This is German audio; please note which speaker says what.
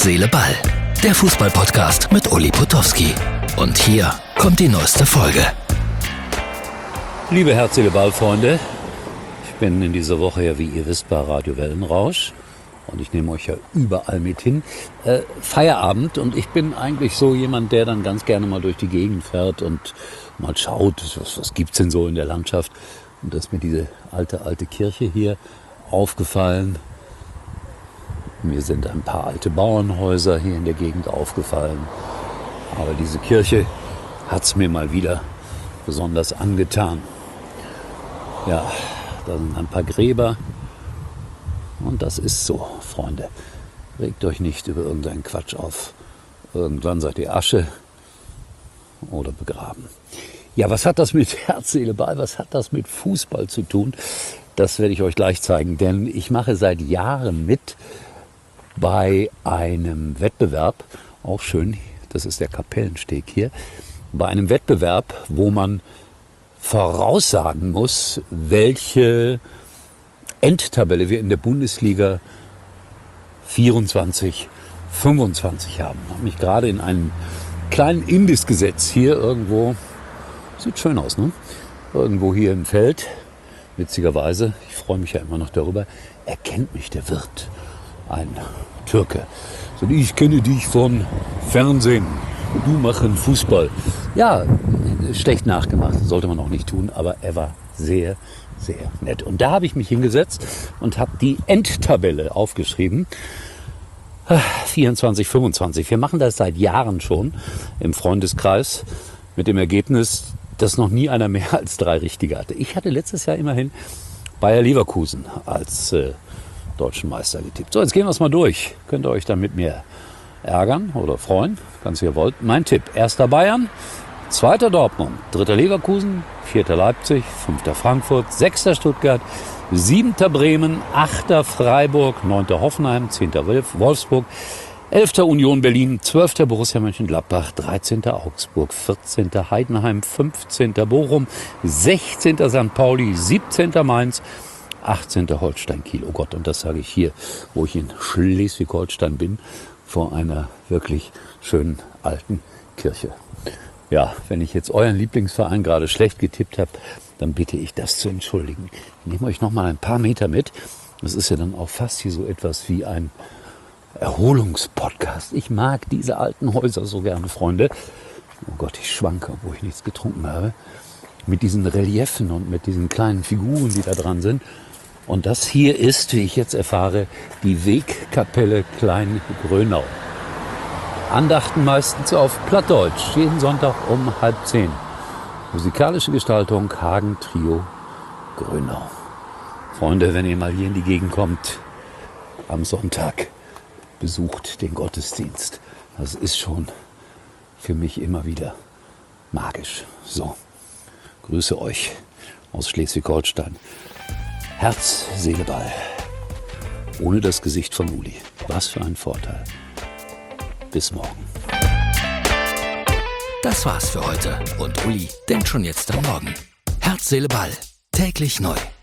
Speaker 1: Seele, Ball. Der Fußball-Podcast mit Uli Potowski. Und hier kommt die neueste Folge.
Speaker 2: Liebe Herz, Seele, Ball-Freunde, ich bin in dieser Woche ja, wie ihr wisst, bei Radio Wellenrausch. Und ich nehme euch ja überall mit hin. Feierabend, und ich bin eigentlich so jemand, der dann ganz gerne mal durch die Gegend fährt und mal schaut, was gibt's denn so in der Landschaft. Und da ist mir diese alte Kirche hier aufgefallen. Mir sind ein paar alte Bauernhäuser hier in der Gegend aufgefallen. Aber diese Kirche hat's mir mal wieder besonders angetan. Ja, da sind ein paar Gräber. Und das ist so, Freunde. Regt euch nicht über irgendeinen Quatsch auf. Irgendwann seid ihr Asche oder begraben. Ja, was hat das mit Herz, Seele, Ball? Was hat das mit Fußball zu tun? Das werde ich euch gleich zeigen, denn ich mache seit Jahren mit bei einem Wettbewerb, auch schön, das ist der Kapellensteg hier, bei einem Wettbewerb, wo man voraussagen muss, welche Endtabelle wir in der Bundesliga 24, 25 haben. Ich habe mich gerade in einen kleinen Imbiss gesetzt, hier irgendwo, sieht schön aus, ne? Irgendwo hier im Feld, witzigerweise, ich freue mich ja immer noch darüber, erkennt mich der Wirt, ein Türke. So, ich kenne dich von Fernsehen, du machen Fußball. Ja, schlecht nachgemacht, sollte man auch nicht tun, aber er war sehr, sehr nett. Und da habe ich mich hingesetzt und habe die Endtabelle aufgeschrieben. 24, 25. Wir machen das seit Jahren schon im Freundeskreis mit dem Ergebnis, dass noch nie einer mehr als 3 Richtige hatte. Ich hatte letztes Jahr immerhin Bayer Leverkusen als deutschen Meister getippt. So, jetzt gehen wir es mal durch. Könnt ihr euch dann mit mir ärgern oder freuen, ganz wie ihr wollt. Mein Tipp: 1. Bayern, 2. Dortmund, 3. Leverkusen, 4. Leipzig, 5. Frankfurt, 6. Stuttgart, 7. Bremen, 8. Freiburg, 9. Hoffenheim, 10. Wolfsburg, 11. Union Berlin, 12. Borussia Mönchengladbach, 13. Augsburg, 14. Heidenheim, 15. Bochum, 16. St. Pauli, 17. Mainz, 18. Holstein Kiel. Oh Gott, und das sage ich hier, wo ich in Schleswig-Holstein bin, vor einer wirklich schönen alten Kirche. Ja, wenn ich jetzt euren Lieblingsverein gerade schlecht getippt habe, dann bitte ich das zu entschuldigen. Ich nehme euch noch mal ein paar Meter mit. Das ist ja dann auch fast hier so etwas wie ein Erholungspodcast. Ich mag diese alten Häuser so gerne, Freunde. Oh Gott, ich schwanke, obwohl ich nichts getrunken habe. Mit diesen Reliefen und mit diesen kleinen Figuren, die da dran sind. Und das hier ist, wie ich jetzt erfahre, die Wegkapelle Klein-Grönau. Andachten meistens auf Plattdeutsch, jeden Sonntag um 9:30. Musikalische Gestaltung Hagen Trio Grönau. Freunde, wenn ihr mal hier in die Gegend kommt, am Sonntag, besucht den Gottesdienst. Das ist schon für mich immer wieder magisch. So, grüße euch aus Schleswig-Holstein. Herz, Seele, Ball. Ohne das Gesicht von Uli. Was für ein Vorteil. Bis morgen.
Speaker 1: Das war's für heute. Und Uli denkt schon jetzt am Morgen. Herz, Seele, Ball. Täglich neu.